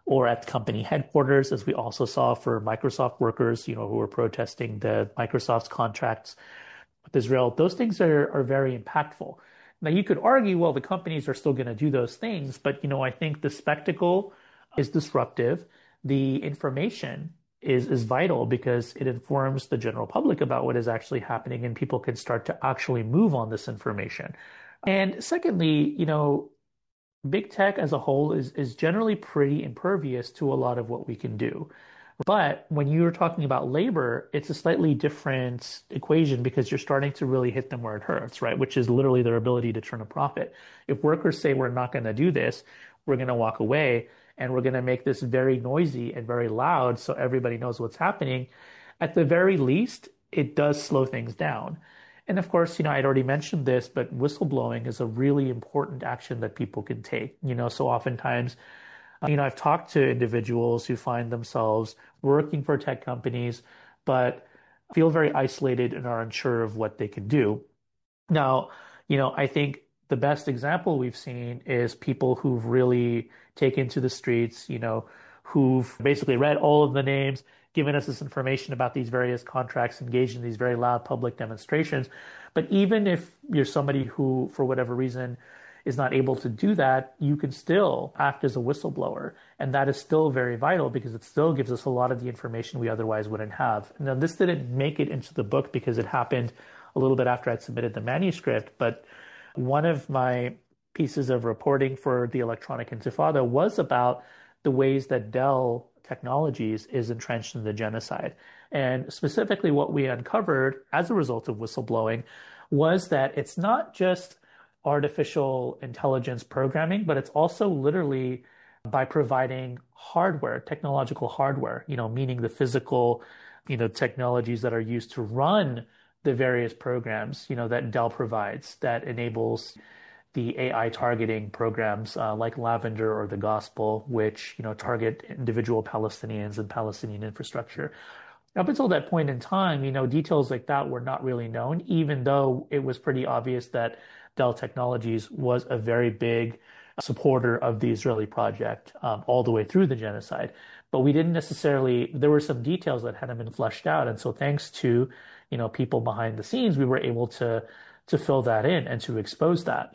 or at company headquarters, as we also saw for Microsoft workers, you know, who were protesting the Microsoft's contracts with Israel. Those things are, are very impactful. Now, you could argue, well, the companies are still going to do those things, but, you know, I think the spectacle is disruptive. The information is, is vital because it informs the general public about what is actually happening, and people can start to actually move on this information. And secondly, you know, big tech as a whole is, is generally pretty impervious to a lot of what we can do. But when you're talking about labor, it's a slightly different equation because you're starting to really hit them where it hurts, right? Which is literally their ability to turn a profit. If workers say we're not going to do this, we're going to walk away and we're going to make this very noisy and very loud so everybody knows what's happening, at the very least, it does slow things down. And of course, you know, I'd already mentioned this, but whistleblowing is a really important action that people can take. You know, so oftentimes, you know, I've talked to individuals who find themselves working for tech companies, but feel very isolated and are unsure of what they can do. Now, you know, I think the best example we've seen is people who've really taken to the streets, you know, who've basically read all of the names, given us this information about these various contracts, engaged in these very loud public demonstrations. But even if you're somebody who, for whatever reason, is not able to do that, you can still act as a whistleblower. And that is still very vital because it still gives us a lot of the information we otherwise wouldn't have. Now, this didn't make it into the book because it happened a little bit after I'd submitted the manuscript, but one of my pieces of reporting for the Electronic Intifada was about the ways that Dell Technologies is entrenched in the genocide. And specifically what we uncovered as a result of whistleblowing was that it's not just artificial intelligence programming, but it's also literally by providing hardware, technological hardware, you know, meaning the physical, you know, technologies that are used to run the various programs, you know, that Dell provides that enables the A I targeting programs uh, like Lavender or the Gospel, which, you know, target individual Palestinians and Palestinian infrastructure. Up until that point in time, you know, details like that were not really known, even though it was pretty obvious that Dell Technologies was a very big supporter of the Israeli project um, all the way through the genocide. But we didn't necessarily, there were some details that hadn't been fleshed out. And so thanks to, you know, people behind the scenes, we were able to, to fill that in and to expose that.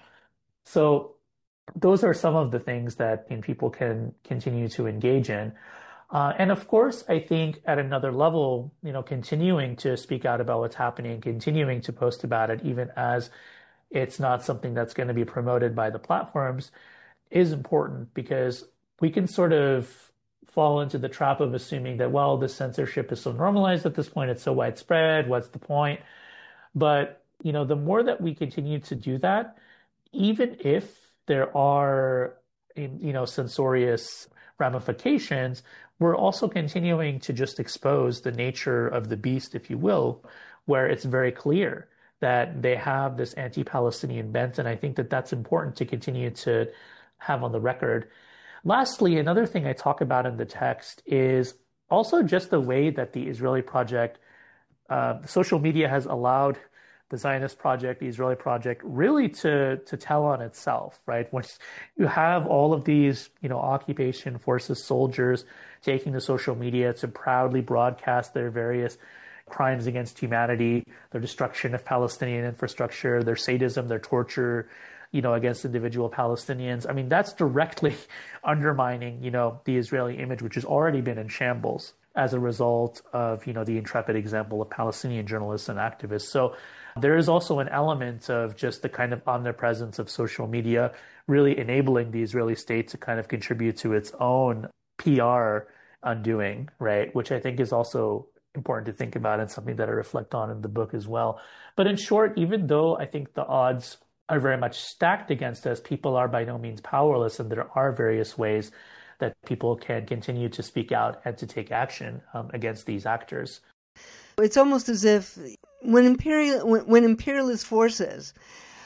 So those are some of the things that you know, people can continue to engage in. Uh, and of course, I think at another level, you know, continuing to speak out about what's happening, continuing to post about it, even as it's not something that's going to be promoted by the platforms, is important because we can sort of fall into the trap of assuming that, well, the censorship is so normalized at this point, it's so widespread, what's the point? But, you know, the more that we continue to do that, even if there are, you know, censorious ramifications, we're also continuing to just expose the nature of the beast, if you will, where it's very clear that they have this anti-Palestinian bent. And I think that that's important to continue to have on the record. Lastly, another thing I talk about in the text is also just the way that the Israeli project, uh, social media has allowed the Zionist project, the Israeli project, really to to tell on itself, right? When you have all of these, you know, occupation forces soldiers taking to social media to proudly broadcast their various crimes against humanity, their destruction of Palestinian infrastructure, their sadism, their torture, you know, against individual Palestinians. I mean, that's directly undermining, you know, the Israeli image, which has already been in shambles as a result of, you know, the intrepid example of Palestinian journalists and activists. So there is also an element of just the kind of omnipresence of social media really enabling the Israeli state to kind of contribute to its own P R undoing, right? Which I think is also important to think about and something that I reflect on in the book as well. But in short, even though I think the odds are very much stacked against us, people are by no means powerless, and there are various ways that people can continue to speak out and to take action um, against these actors. It's almost as if when imperial when, when imperialist forces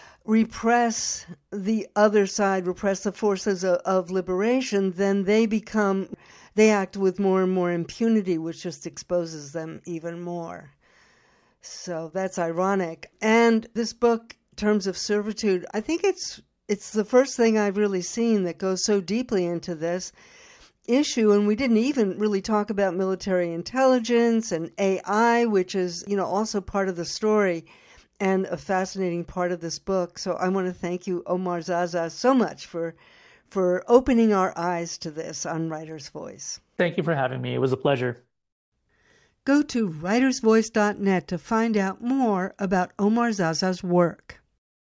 repress the other side, repress the forces of, of liberation, then they become, they act with more and more impunity, which just exposes them even more. So that's ironic. And this book, Terms of Servitude, I think it's it's the first thing I've really seen that goes so deeply into this. issue, and we didn't even really talk about military intelligence and A I, which is, you know, also part of the story and a fascinating part of this book. So I want to thank you, Omar Zaza, so much for for opening our eyes to this on Writer's Voice. Thank you for having me. It was a pleasure. Go to writers voice dot net to find out more about Omar Zaza's work.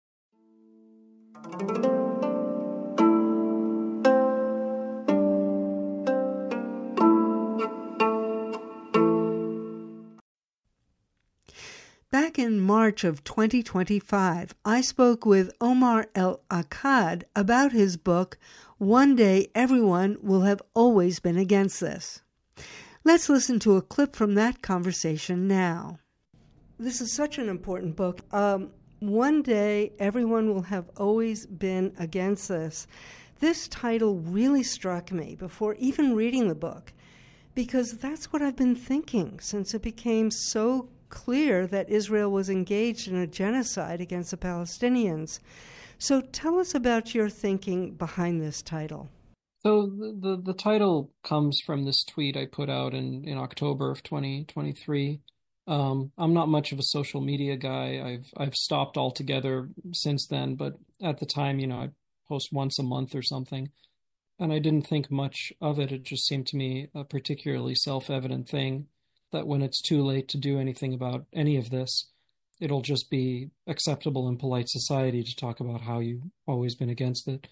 Back in March of twenty twenty-five, I spoke with Omar El Akkad about his book, One Day Everyone Will Have Always Been Against This. Let's listen to a clip from that conversation now. This is such an important book. Um, One Day Everyone Will Have Always Been Against This. This title really struck me before even reading the book, because that's what I've been thinking since it became so clear that Israel was engaged in a genocide against the Palestinians. So tell us about your thinking behind this title. So the, the, the title comes from this tweet I put out in, in October of twenty twenty-three. Um, I'm not much of a social media guy. I've I've stopped altogether since then, but at the time, you know, I'd post once a month or something. And I didn't think much of it. It just seemed to me a particularly self-evident thing that when it's too late to do anything about any of this, it'll just be acceptable in polite society to talk about how you've always been against it.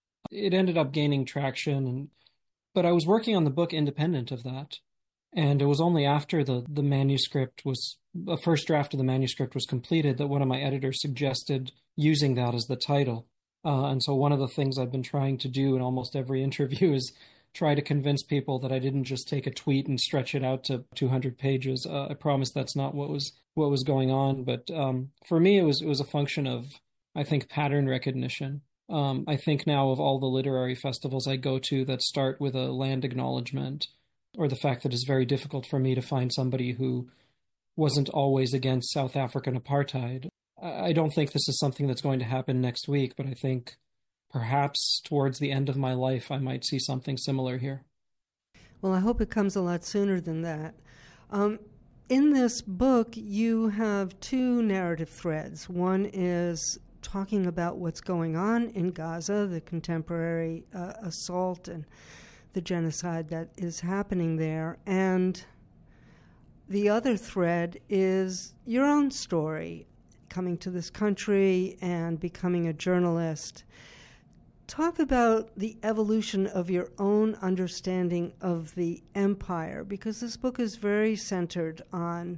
It ended up gaining traction, and but I was working on the book independent of that. And it was only after the, the manuscript was, the first draft of the manuscript was completed, that one of my editors suggested using that as the title. Uh, and so one of the things I've been trying to do in almost every interview is try to convince people that I didn't just take a tweet and stretch it out to two hundred pages. Uh, I promise that's not what was what was going on. But um, for me, it was it was a function of, I think, pattern recognition. Um, I think now of all the literary festivals I go to that start with a land acknowledgement, or the fact that it's very difficult for me to find somebody who wasn't always against South African apartheid. I don't think this is something that's going to happen next week, but I think perhaps towards the end of my life, I might see something similar here. Well, I hope it comes a lot sooner than that. Um, in this book, you have two narrative threads. One is talking about what's going on in Gaza, the contemporary uh, assault and the genocide that is happening there. And the other thread is your own story, coming to this country and becoming a journalist. Talk about the evolution of your own understanding of the empire, because this book is very centered on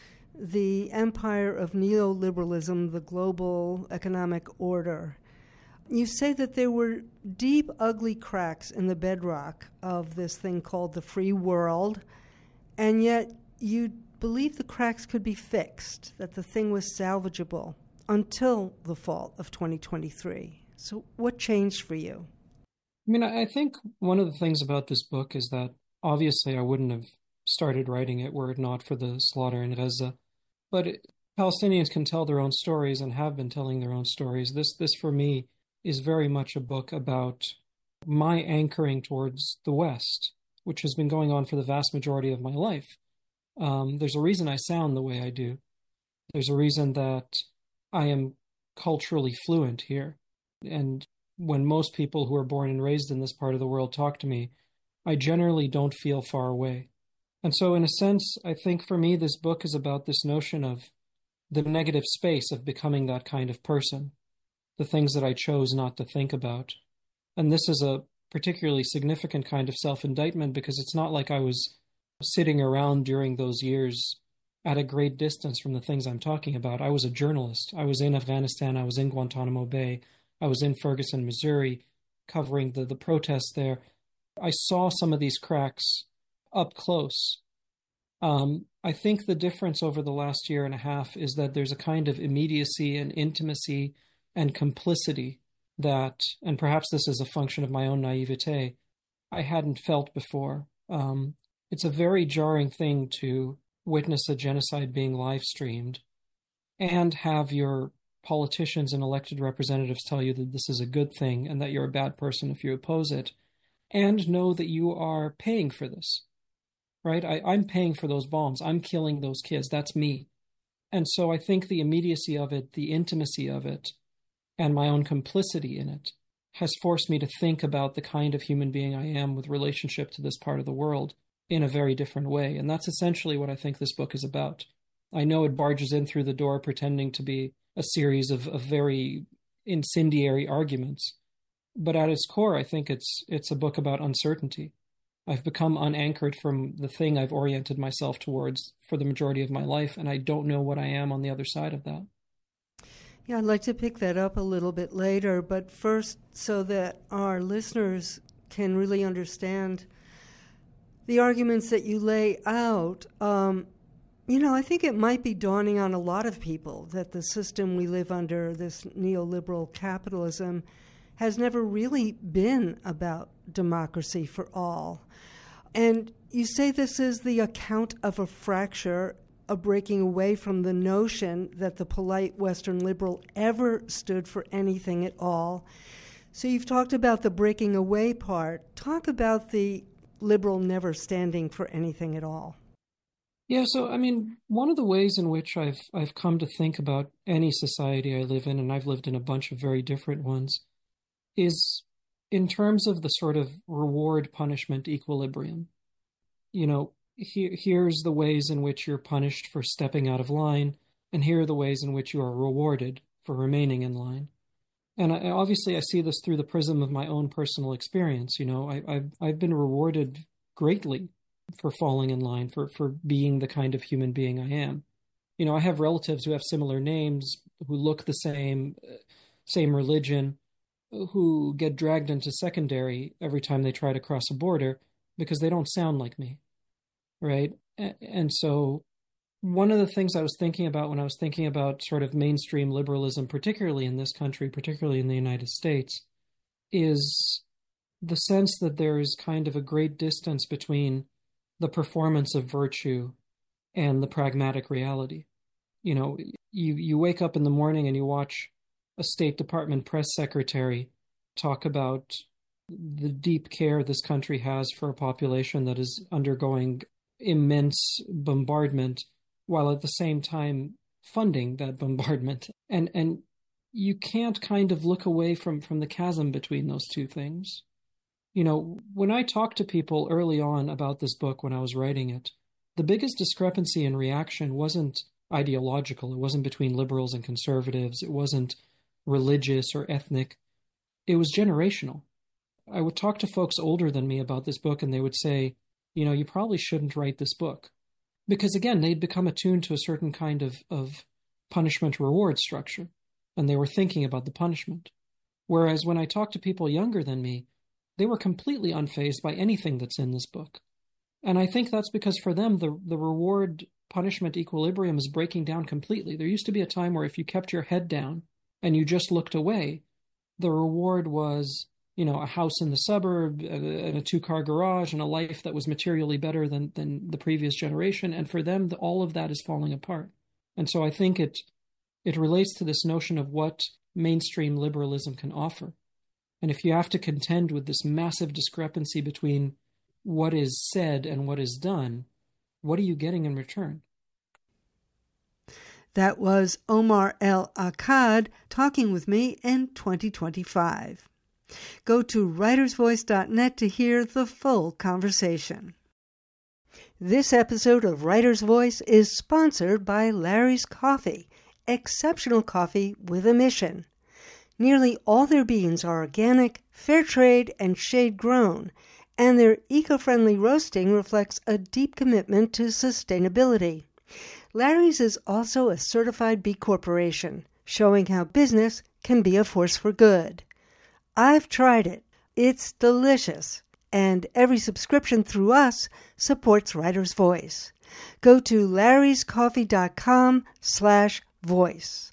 the empire of neoliberalism, the global economic order. You say that there were deep, ugly cracks in the bedrock of this thing called the free world, and yet you believe the cracks could be fixed, that the thing was salvageable until the fall of twenty twenty-three. So what changed for you? I mean, I think one of the things about this book is that obviously I wouldn't have started writing it were it not for the slaughter in Gaza. But it, Palestinians can tell their own stories and have been telling their own stories. This, this for me, is very much a book about my anchoring towards the West, which has been going on for the vast majority of my life. Um, there's a reason I sound the way I do. There's a reason that I am culturally fluent here. And when most people who are born and raised in this part of the world talk to me, I generally don't feel far away. And so in a sense, I think for me, this book is about this notion of the negative space of becoming that kind of person, the things that I chose not to think about. And this is a particularly significant kind of self-indictment because it's not like I was sitting around during those years at a great distance from the things I'm talking about. I was a journalist. I was in Afghanistan. I was in Guantanamo Bay. I was in Ferguson, Missouri, covering the, the protests there. I saw some of these cracks up close. Um, I think the difference over the last year and a half is that there's a kind of immediacy and intimacy and complicity that, and perhaps this is a function of my own naivete, I hadn't felt before. Um, it's a very jarring thing to witness a genocide being live streamed and have your politicians and elected representatives tell you that this is a good thing and that you're a bad person if you oppose it. and know that you are paying for this, right? I, I'm paying for those bombs. I'm killing those kids. That's me. And so I think the immediacy of it, the intimacy of it, and my own complicity in it has forced me to think about the kind of human being I am with relationship to this part of the world in a very different way. And that's essentially what I think this book is about. I know it barges in through the door pretending to be a series of, of very incendiary arguments, but at its core, I think it's it's a book about uncertainty. I've become unanchored from the thing I've oriented myself towards for the majority of my life, and I don't know what I am on the other side of that. Yeah, I'd like to pick that up a little bit later, but first, so that our listeners can really understand the arguments that you lay out, um, you know, I think it might be dawning on a lot of people that the system we live under, this neoliberal capitalism, has never really been about democracy for all. And you say this is the account of a fracture, a breaking away from the notion that the polite Western liberal ever stood for anything at all. So you've talked about the breaking away part. Talk about the liberal never standing for anything at all. Yeah, so I mean, one of the ways in which I've I've come to think about any society I live in, and I've lived in a bunch of very different ones, is in terms of the sort of reward-punishment equilibrium. You know, here, here's the ways in which you're punished for stepping out of line, and here are the ways in which you are rewarded for remaining in line. And I, obviously I see this through the prism of my own personal experience. You know, I, I've, I've been rewarded greatly for falling in line, for, for being the kind of human being I am. You know, I have relatives who have similar names, who look the same, same religion, who get dragged into secondary every time they try to cross a border because they don't sound like me, right? And so one of the things I was thinking about when I was thinking about sort of mainstream liberalism, particularly in this country, particularly in the United States, is the sense that there is kind of a great distance between the performance of virtue and the pragmatic reality. You know, you, you wake up in the morning and you watch a State Department press secretary talk about the deep care this country has for a population that is undergoing immense bombardment, while at the same time funding that bombardment. And and you can't kind of look away from, from the chasm between those two things. You know, when I talked to people early on about this book when I was writing it, the biggest discrepancy in reaction wasn't ideological. It wasn't between liberals and conservatives. It wasn't religious or ethnic. It was generational. I would talk to folks older than me about this book, and they would say, you know, you probably shouldn't write this book. Because, again, they'd become attuned to a certain kind of, of punishment-reward structure, and they were thinking about the punishment. Whereas when I talked to people younger than me, they were completely unfazed by anything that's in this book. And I think that's because for them, the, the reward-punishment equilibrium is breaking down completely. There used to be a time where if you kept your head down and you just looked away, the reward was, you know, a house in the suburb, and a two-car garage, and a life that was materially better than, than the previous generation. And for them, the, all of that is falling apart. And so I think it it relates to this notion of what mainstream liberalism can offer. And if you have to contend with this massive discrepancy between what is said and what is done, what are you getting in return? That was Omar El-Akkad talking with me in twenty twenty-five. Go to writers voice dot net to hear the full conversation. This episode of Writer's Voice is sponsored by Larry's Coffee, exceptional coffee with a mission. Nearly all their beans are organic, fair trade, and shade grown, and their eco-friendly roasting reflects a deep commitment to sustainability. Larry's is also a certified B Corporation, showing how business can be a force for good. I've tried it. It's delicious. And every subscription through us supports Writer's Voice. Go to larryscoffee.com slash voice.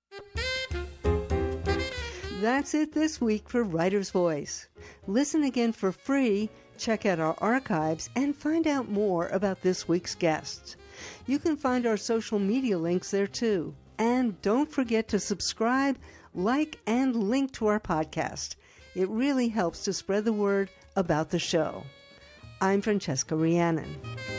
That's it this week for Writer's Voice. Listen again for free, check out our archives, and find out more about this week's guests. You can find our social media links there too. And don't forget to subscribe, like, and link to our podcast. It really helps to spread the word about the show. I'm Francesca Rhiannon.